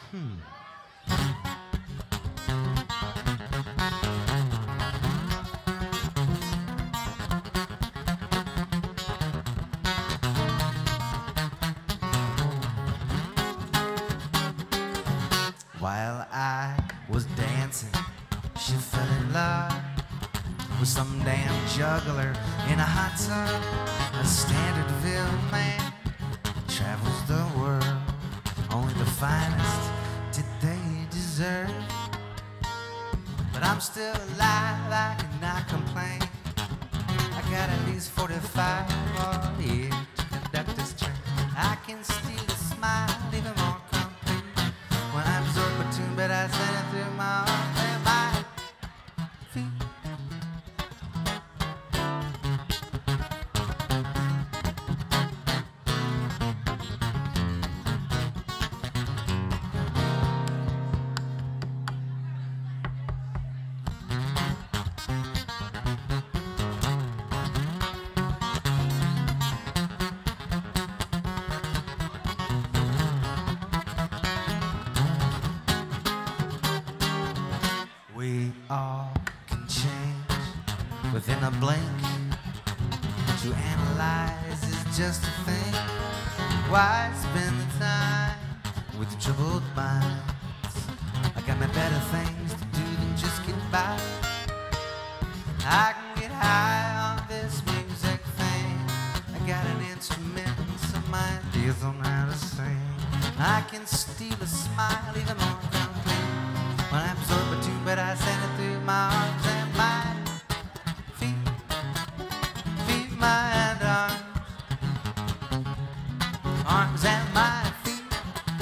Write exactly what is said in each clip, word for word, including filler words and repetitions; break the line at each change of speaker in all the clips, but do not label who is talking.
Hmm. While I was dancing, she fell in love with some damn juggler in a hot tub. A Standardville man travels the world, only the finest did they deserve. But I'm still alive, I cannot complain. I got at least forty-five more years to conduct this train. I can steal a smile, even more complete. When I absorb a tune, but I send it through my arms and my feet. We all can change within a blink. To analyze is just a thing. Why spend the time with troubled minds? I got my better things to do than just get by. I can get high on this music thing. I got an instrument and some ideas on how to sing. I can steal a smile, even more complete. When I absorb a tune, but I send it through my arms and my feet, feet, my and arms, arms and my feet,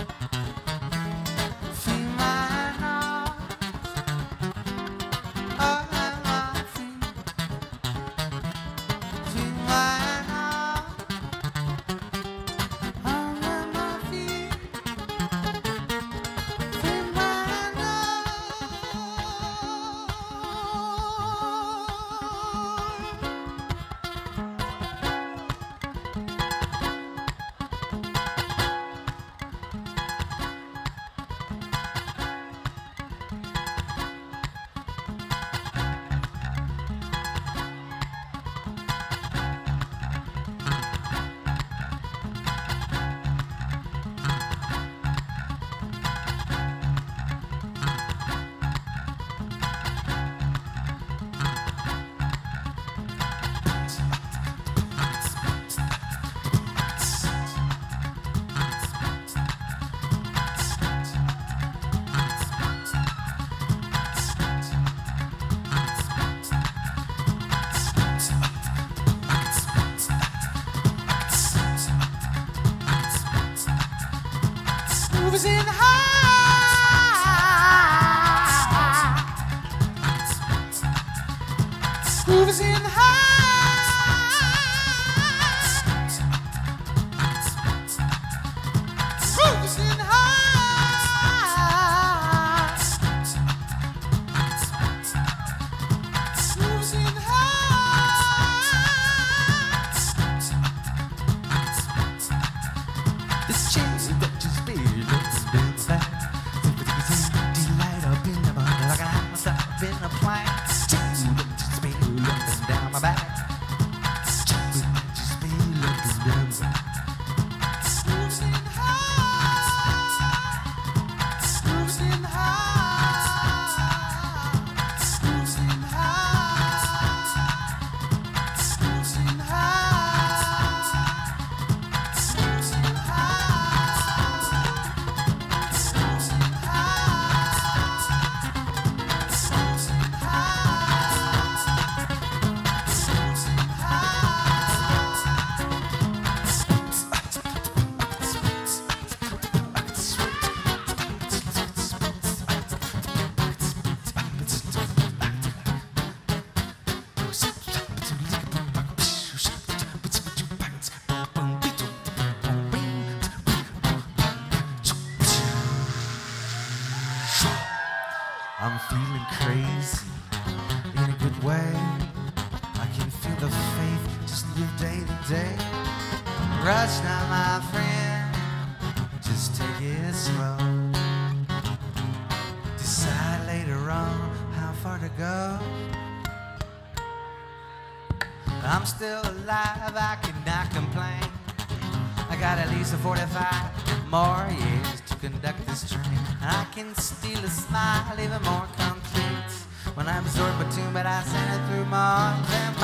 feet, my and arms, arms and my feet, feet, my and arms, arms and my feet, feet, my and arms. Groove is in the house. Groove is in the house. Groove is in the house. Groove is in the house. This change that you feel. Delight up in the body, like I have myself in a plank. Just be looking down my back. Just be looking down my back. Grooves in the house. Grooves in the house. Grooves in the house. Grooves in the house. Grooves in the house. Grooves in the I'm feeling crazy in a good way. I can feel the faith just live day to day. Rush now, my friend, just take it slow. later on how far to go. I'm still alive, I cannot complain. I got at least a forty-five more years to conduct this train. I can steal a smile even more complete when I absorb a tune, but I send it through more than